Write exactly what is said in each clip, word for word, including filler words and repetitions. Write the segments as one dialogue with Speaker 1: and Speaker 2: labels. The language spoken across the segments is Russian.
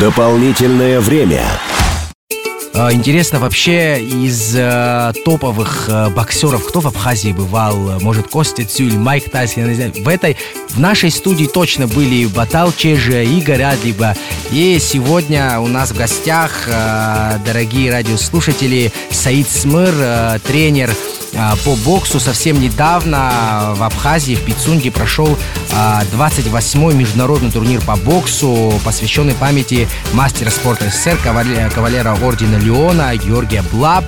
Speaker 1: Дополнительное время.
Speaker 2: Интересно вообще из э, топовых э, боксеров, кто в Абхазии бывал? Может, Костя Цюль, Майк Тайсон, я не знаю. В этой, в нашей студии точно были Батал Чеже, Игорь Адлиба. И сегодня у нас в гостях, э, дорогие радиослушатели, Саид Смыр, э, тренер э, по боксу. Совсем недавно в Абхазии, в Пицунде прошел э, двадцать восьмой международный турнир по боксу, посвященный памяти мастера спорта СССР, кавалера, кавалера ордена Леона Георгия Блаб.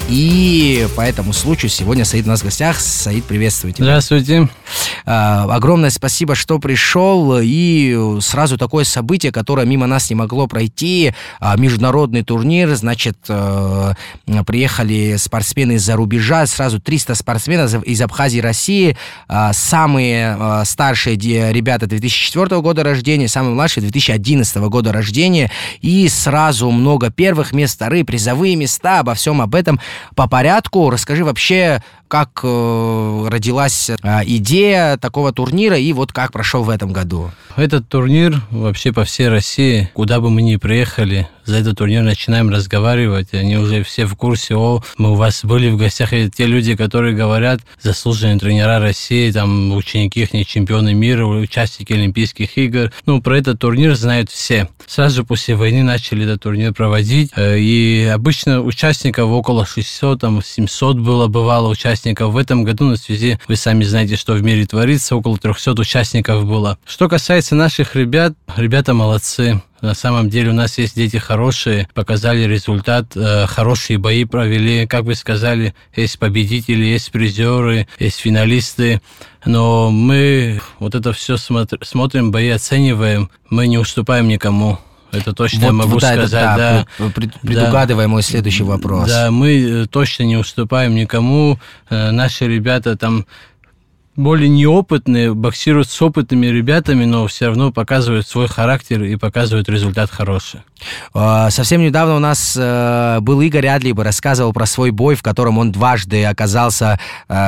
Speaker 2: И по этому случаю сегодня Саид у нас в гостях. Саид, приветствую тебя.
Speaker 3: Здравствуйте.
Speaker 2: А, огромное спасибо, что пришел. И сразу такое событие, которое мимо нас не могло пройти. А, международный турнир. Значит, а, приехали спортсмены из-за рубежа. Сразу триста спортсменов из Абхазии и России. А, самые а, старшие ребята две тысячи четвёртого года рождения, самые младшие две тысячи одиннадцатого года рождения. И сразу много первых мест, вторые призовые места. Обо всем об этом по порядку. Расскажи вообще, как э, родилась э, идея такого турнира и вот как прошел в этом году.
Speaker 3: Этот турнир вообще по всей России, куда бы мы ни приехали, за этот турнир начинаем разговаривать. Они уже все в курсе: о, мы у вас были в гостях. И те люди, которые говорят, заслуженные тренера России, там ученики, их не чемпионы мира, участники Олимпийских игр. Ну, про этот турнир знают все. Сразу же после войны начали этот турнир проводить. И обычно участников около шестисот, там, семьсот было, бывало участников. В этом году, на связи, вы сами знаете, что в мире творится, около трехсот участников было. Что касается наших ребят, ребята молодцы. На самом деле у нас есть дети хорошие, показали результат, э, хорошие бои провели. Как вы сказали, есть победители, есть призеры, есть финалисты. Но мы вот это все смотр- смотрим, бои оцениваем, мы не уступаем никому. Это точно
Speaker 2: вот,
Speaker 3: я могу
Speaker 2: вот
Speaker 3: сказать,
Speaker 2: это, да.
Speaker 3: да.
Speaker 2: Пред, предугадывая да. мой следующий вопрос.
Speaker 3: Да, мы точно не уступаем никому. Э, наши ребята там более неопытные, боксируют с опытными ребятами, но все равно показывают свой характер и показывают результат хороший.
Speaker 2: Совсем недавно у нас был Игорь Адлиба, рассказывал про свой бой, в котором он дважды оказался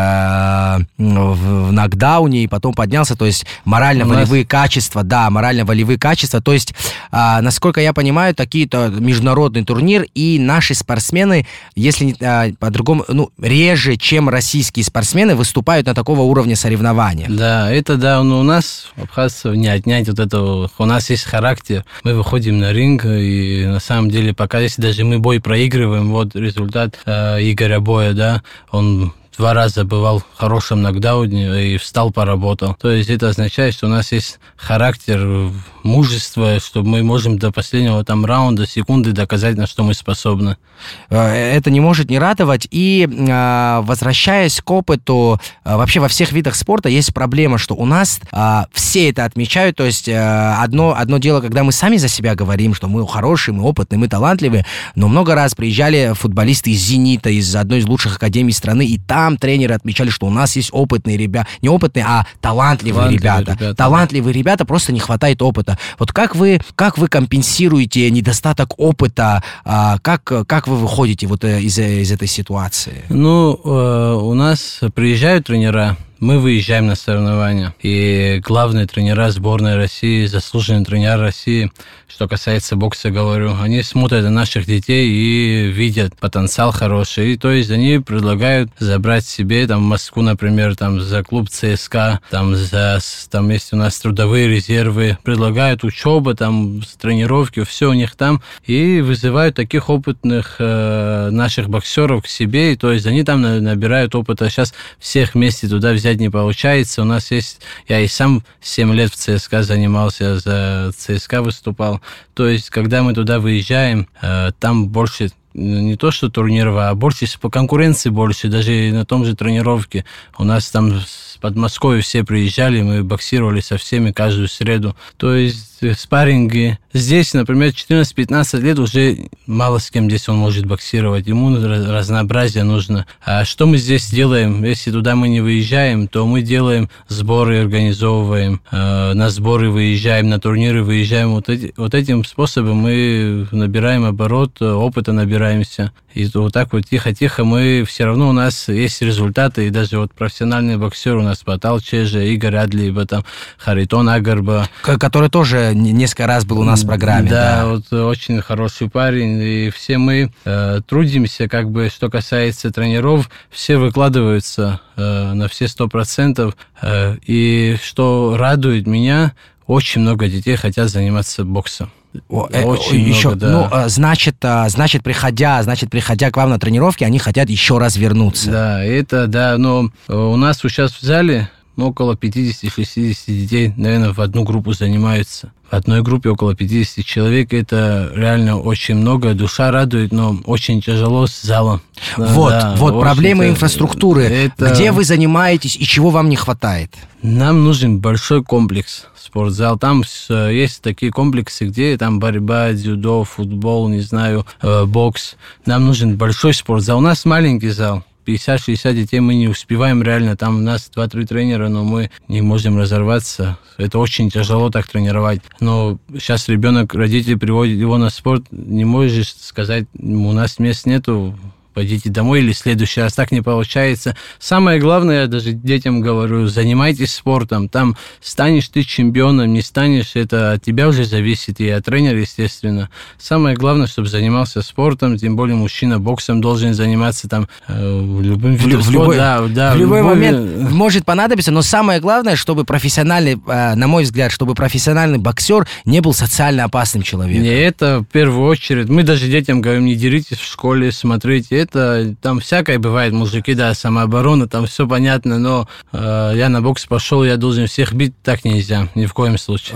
Speaker 2: в нокдауне и потом поднялся, то есть морально-волевые нас... качества, да, морально-волевые качества, то есть, насколько я понимаю, такие-то международный турнир, и наши спортсмены, если по-другому, ну, реже, чем российские спортсмены, выступают на такого уровня соревнования.
Speaker 3: Да, это да, но у нас, абхазцев, не отнять вот этого, у нас есть характер, мы выходим на ринг, и на самом деле, пока если даже мы бой проигрываем, вот результат э, Игоря боя, да, он два раза бывал в хорошем нокдауне и встал, поработал. То есть это означает, что у нас есть характер, мужество, что мы можем до последнего там раунда, секунды доказать, на что мы способны.
Speaker 2: Это не может не радовать. И возвращаясь к опыту, вообще во всех видах спорта есть проблема, что у нас все это отмечают. То есть одно, одно дело, когда мы сами за себя говорим, что мы хорошие, мы опытные, мы талантливые, но много раз приезжали футболисты из «Зенита», из одной из лучших академий страны, и там тренеры отмечали, что у нас есть опытные ребята, не опытные, а талантливые, талантливые ребята. ребята. Талантливые ребята, просто не хватает опыта. Вот как вы, как вы компенсируете недостаток опыта, как, как вы выходите вот из, из этой ситуации?
Speaker 3: Ну, у нас приезжают тренера, мы выезжаем на соревнования. И главные тренера сборной России, заслуженные тренера России, что касается бокса, говорю, они смотрят на наших детей и видят потенциал хороший. И то есть они предлагают забрать себе там в Москву, например, там за клуб ЦСКА, там за там есть у нас трудовые резервы, предлагают учебу, там тренировки, все у них там, и вызывают таких опытных э, наших боксеров к себе. И то есть они там набирают опыта. Сейчас всех вместе туда взять не получается. У нас есть... Я и сам семь лет в ЦСКА занимался, за ЦСКА выступал. То есть, когда мы туда выезжаем, там больше не то что турниров, а больше по конкуренции больше, даже на том же тренировке. У нас там с Подмосковья все приезжали, мы боксировали со всеми каждую среду. То есть спарринги. Здесь, например, четырнадцать-пятнадцать лет уже мало с кем здесь он может боксировать. Ему разнообразие нужно. А что мы здесь делаем? Если туда мы не выезжаем, то мы делаем сборы, организовываем. На сборы выезжаем, на турниры выезжаем. Вот, эти, вот этим способом мы набираем оборот, опыта набираемся. И вот так вот тихо-тихо мы все равно, у нас есть результаты. И даже вот профессиональные боксеры у нас Батал Чежа, Игорь Адлиба, там, Харитон Агарба.
Speaker 2: Который тоже несколько раз был у нас в программе.
Speaker 3: Да, да. Вот очень хороший парень, и все мы э, трудимся, как бы, что касается тренеров, все выкладываются э, на все сто процентов, э, и что радует меня, очень много детей хотят заниматься боксом.
Speaker 2: Очень еще, много, да. Ну, значит, значит, приходя, значит, приходя к вам на тренировки, они хотят еще раз вернуться.
Speaker 3: Да, это, да, но у нас сейчас в зале около пятьдесят-шестьдесят детей, наверное, в одну группу занимаются. В одной группе около пятьдесят человек, это реально очень много, душа радует, но очень тяжело с залом.
Speaker 2: Вот,
Speaker 3: да,
Speaker 2: вот проблемы инфраструктуры. Это... Где вы занимаетесь и чего вам не хватает?
Speaker 3: Нам нужен большой комплекс, спортзал. Там есть такие комплексы, где там борьба, дзюдо, футбол, не знаю, бокс. Нам нужен большой спортзал. У нас маленький зал. пятьдесят-шестьдесят детей мы не успеваем реально, там у нас два-три тренера, но мы не можем разорваться. Это очень тяжело так тренировать. Но сейчас ребенок, родители приводят его на спорт, не можешь сказать, у нас мест нету, пойдите домой или в следующий раз. Так не получается. Самое главное, я даже детям говорю, занимайтесь спортом. Там станешь ты чемпионом, не станешь, это от тебя уже зависит, и от тренера, естественно. Самое главное, чтобы занимался спортом, тем более мужчина боксом должен заниматься там э, любым видом
Speaker 2: в, в любой, да, да, в любой любой... момент может понадобиться, но самое главное, чтобы профессиональный, э, на мой взгляд, чтобы профессиональный боксер не был социально опасным человеком.
Speaker 3: И это в первую очередь. Мы даже детям говорим, не деритесь в школе, смотрите. Это там всякое бывает, мужики, да, самооборона, там все понятно, но э, я на бокс пошел, я должен всех бить, так нельзя, ни в коем случае.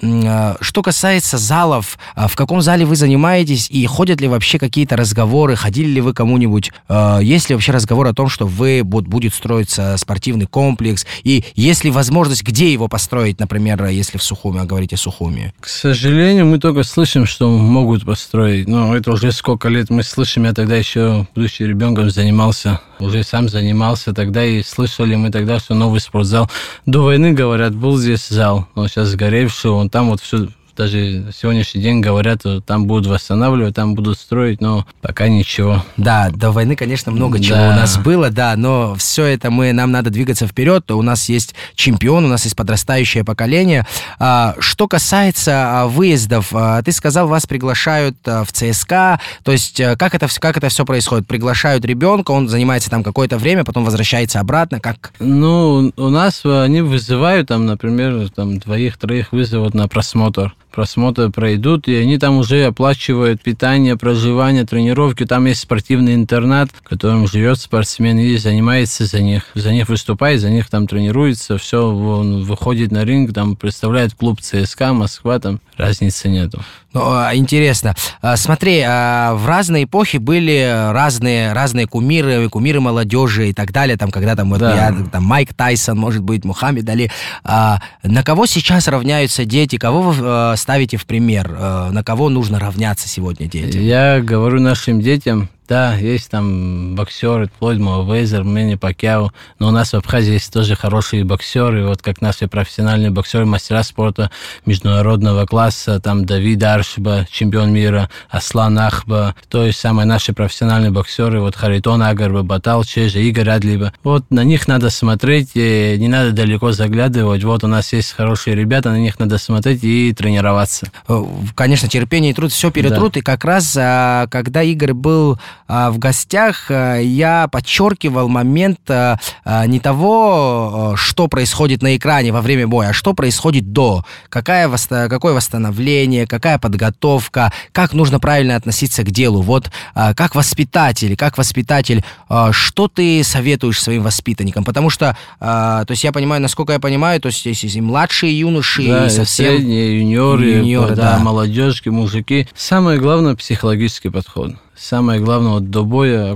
Speaker 2: Что касается залов, в каком зале вы занимаетесь и ходят ли вообще какие-то разговоры, ходили ли вы кому-нибудь, есть ли вообще разговор о том, что вы будет строиться спортивный комплекс, и есть ли возможность, где его построить, например, если в Сухуми, а говорите Сухуми?
Speaker 3: К сожалению, мы только слышим, что могут построить, но это уже сколько лет мы слышим, я тогда еще будучи ребенком занимался, уже сам занимался тогда, и слышали мы тогда, что новый спортзал. До войны, говорят, был здесь зал, но сейчас сгоревший, он там вот все... Даже сегодняшний день говорят, там будут восстанавливать, там будут строить, но пока ничего.
Speaker 2: Да, до войны, конечно, много да. чего у нас было, да, но все это мы, нам надо двигаться вперед. У нас есть чемпион, у нас есть подрастающее поколение. Что касается выездов, ты сказал, вас приглашают в ЦСКА, то есть как это, как это все происходит? Приглашают ребенка, он занимается там какое-то время, потом возвращается обратно, как?
Speaker 3: Ну, у нас они вызывают, там, например, там, двоих-троих вызовут на просмотр. Просмотры пройдут, и они там уже оплачивают питание, проживание, тренировки. Там есть спортивный интернат, в котором живет спортсмен и занимается за них. За них выступает, за них там тренируется, все, он выходит на ринг, там представляет клуб ЦСКА, Москва, там разницы нету.
Speaker 2: Ну, интересно. Смотри, в разные эпохи были разные, разные кумиры, кумиры молодежи и так далее. Там, когда там, да. я, там Майк Тайсон, может быть, Мухаммед Али. На кого сейчас равняются дети? Кого вы ставите в пример? На кого нужно равняться сегодня детям?
Speaker 3: Я говорю нашим детям, да, есть там боксеры, Флойд Мейвезер, Мэнни Пакьяо, но у нас в Абхазии есть тоже хорошие боксеры, вот как наши профессиональные боксеры, мастера спорта международного класса, там Давид Аршба, чемпион мира, Аслан Ахба, то есть самые наши профессиональные боксеры, вот Харитон Агарба, Батал Чежа, Игорь Адлиба. Вот на них надо смотреть, и не надо далеко заглядывать, вот у нас есть хорошие ребята, на них надо смотреть и тренироваться.
Speaker 2: Конечно, терпение и труд все перетрут, да. И как раз, когда Игорь был в гостях, я подчеркивал момент не того, что происходит на экране во время боя, а что происходит до. Какая, какое восстановление, какая подготовка, как нужно правильно относиться к делу. Вот как воспитатель, как воспитатель, что ты советуешь своим воспитанникам? Потому что, то есть я понимаю, насколько я понимаю, то есть есть и младшие юноши,
Speaker 3: да,
Speaker 2: и совсем...
Speaker 3: средние, юниоры,
Speaker 2: юниоры
Speaker 3: да,
Speaker 2: да.
Speaker 3: молодежки, мужики. Самое главное — психологический подход. Самое главное, вот до боя,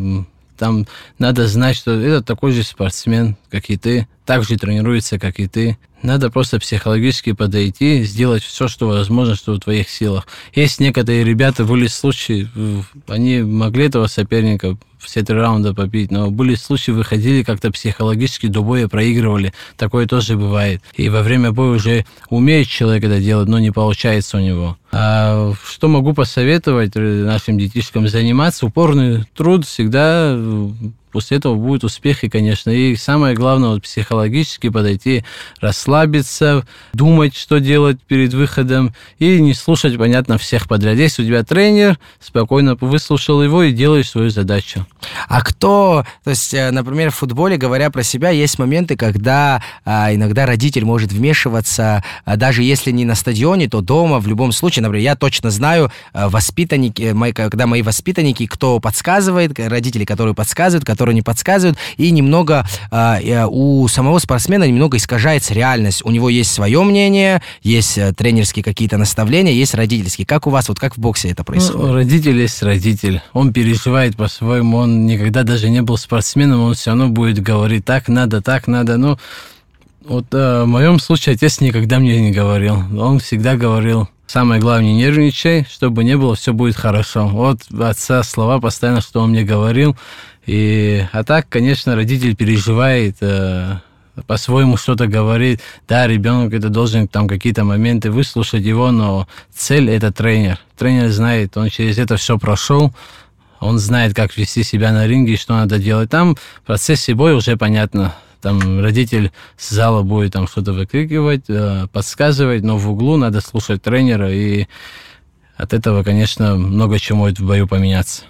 Speaker 3: там надо знать, что это такой же спортсмен, как и ты, так же тренируется, как и ты. Надо просто психологически подойти, сделать все, что возможно, что в твоих силах. Есть некоторые ребята, были случаи, они могли этого соперника все три раунда побить, но были случаи, выходили как-то психологически до боя, проигрывали. Такое тоже бывает. И во время боя уже умеет человек это делать, но не получается у него. А что могу посоветовать нашим детишкам? Заниматься, упорный труд всегда после этого будут успехи, конечно. И самое главное, вот, психологически подойти, расслабиться, думать, что делать перед выходом, и не слушать, понятно, всех подряд. Если у тебя тренер, спокойно выслушал его и делаешь свою задачу.
Speaker 2: А кто, то есть, например, в футболе, говоря про себя, есть моменты, когда а, иногда родитель может вмешиваться, а, даже если не на стадионе, то дома, в любом случае. Например, я точно знаю, а, воспитанники, мои, когда мои воспитанники, кто подсказывает, родители, которые подсказывают, которые не подсказывают, и немного а, у самого спортсмена немного искажается реальность. У него есть свое мнение, есть тренерские какие-то наставления, есть родительские. Как у вас, вот как в боксе это происходит?
Speaker 3: Ну, родитель есть родитель. Он переживает по-своему, он никогда даже не был спортсменом, он все равно будет говорить, так надо, так надо. Ну, вот э, в моем случае отец никогда мне не говорил. Он всегда говорил, самое главное, не нервничай, чтобы не было, все будет хорошо. Вот отца слова постоянно, что он мне говорил. И, а так, конечно, родитель переживает, э, по-своему что-то говорит. Да, ребенок это должен там какие-то моменты выслушать его, но цель это тренер. Тренер знает, он через это все прошел. Он знает, как вести себя на ринге, что надо делать. Там в процессе боя уже понятно. Там родитель с зала будет там что-то выкрикивать, подсказывать, но в углу надо слушать тренера, и от этого, конечно, много чего может в бою поменяться.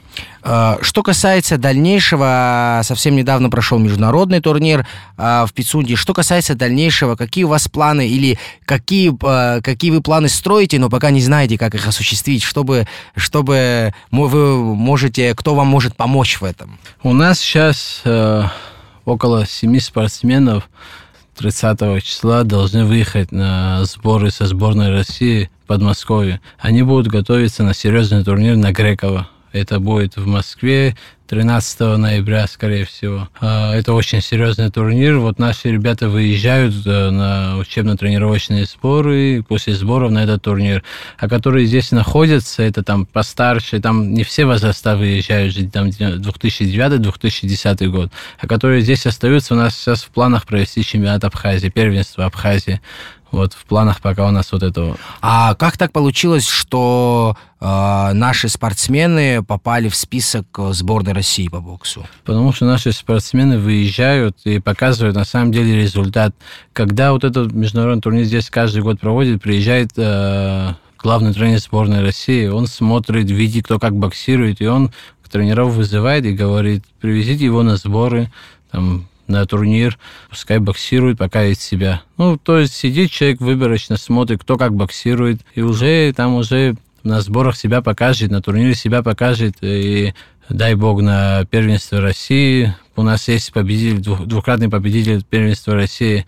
Speaker 2: Что касается дальнейшего, совсем недавно прошел международный турнир в Пицунде. Что касается дальнейшего, какие у вас планы или какие, какие вы планы строите, но пока не знаете, как их осуществить, чтобы, чтобы вы можете, кто вам может помочь в этом?
Speaker 3: У нас сейчас э, около семи спортсменов тридцатого числа должны выехать на сборы со сборной России в Подмосковье. Они будут готовиться на серьезный турнир на Греково. Это будет в Москве тринадцатого ноября, скорее всего. Это очень серьезный турнир. Вот наши ребята выезжают на учебно-тренировочные сборы, и после сборов на этот турнир. А которые здесь находятся, это там постарше, там не все возраста выезжают, там две тысячи девятый - две тысячи десятый год. А которые здесь остаются, у нас сейчас в планах провести чемпионат Абхазии, первенство Абхазии. Вот в планах пока у нас вот этого.
Speaker 2: А как так получилось, что э, наши спортсмены попали в список сборной России по боксу?
Speaker 3: Потому что наши спортсмены выезжают и показывают на самом деле результат. Когда вот этот международный турнир здесь каждый год проводит, приезжает э, главный тренер сборной России, он смотрит, видит, кто как боксирует, и он тренеров вызывает и говорит, привезите его на сборы, там, на турнир, пускай боксирует, покажет себя. Ну, то есть сидит человек выборочно, смотрит, кто как боксирует, и уже там уже на сборах себя покажет, на турнире себя покажет, и дай бог на первенство России. У нас есть победитель, двукратный победитель первенства России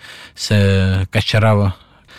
Speaker 3: с Качарава.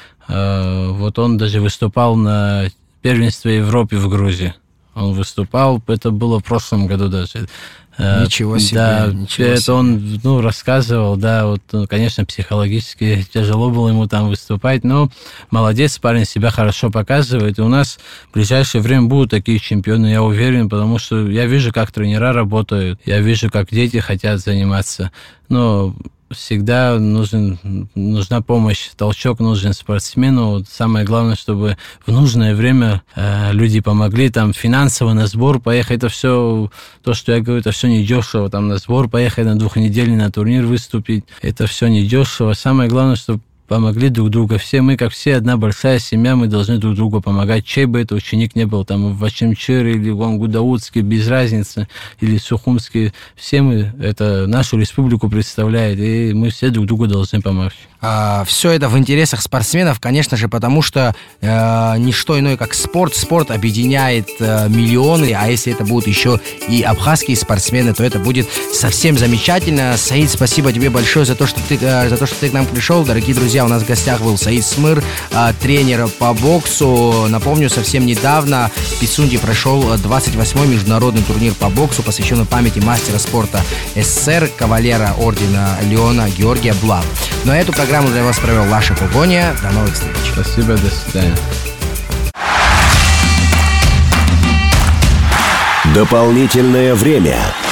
Speaker 3: Вот он даже выступал на первенстве Европы в Грузии. Он выступал, это было в прошлом году даже.
Speaker 2: Ничего себе.
Speaker 3: Да,
Speaker 2: ничего
Speaker 3: это
Speaker 2: себе.
Speaker 3: Он ну, рассказывал, да, вот, ну, конечно, психологически тяжело было ему там выступать, но молодец, парень себя хорошо показывает, и у нас в ближайшее время будут такие чемпионы, я уверен, потому что я вижу, как тренера работают, я вижу, как дети хотят заниматься, но всегда нужен, нужна помощь, толчок нужен спортсмену. Самое главное, чтобы в нужное время э, люди помогли, там, финансово на сбор поехать. Это все, то, что я говорю, это все недешево. Там, на сбор поехать, на двухнедельный на турнир выступить. Это все недешево. Самое главное, чтобы помогли друг другу. Все мы, как все, одна большая семья, мы должны друг другу помогать. Чей бы это ученик не был, там, в Ачимчире или в Ангудаутске, без разницы, или в Сухумске. Все мы, это нашу республику представляет, и мы все друг другу должны помочь.
Speaker 2: А, все это в интересах спортсменов, конечно же, потому что э, не что иное, как спорт. Спорт объединяет э, миллионы, а если это будут еще и абхазские спортсмены, то это будет совсем замечательно. Саид, спасибо тебе большое за то, что ты, э, за то, что ты к нам пришел. Дорогие друзья, у нас в гостях был Саид Смыр, э, тренер по боксу. Напомню, совсем недавно в Пицунде прошел двадцать восьмой международный турнир по боксу, посвященный памяти мастера спорта СССР, кавалера ордена Леона Георгия Блав. Но эту программу для вас провел Лаша Погоня. До новых встреч.
Speaker 3: Спасибо, до свидания.
Speaker 1: Дополнительное время.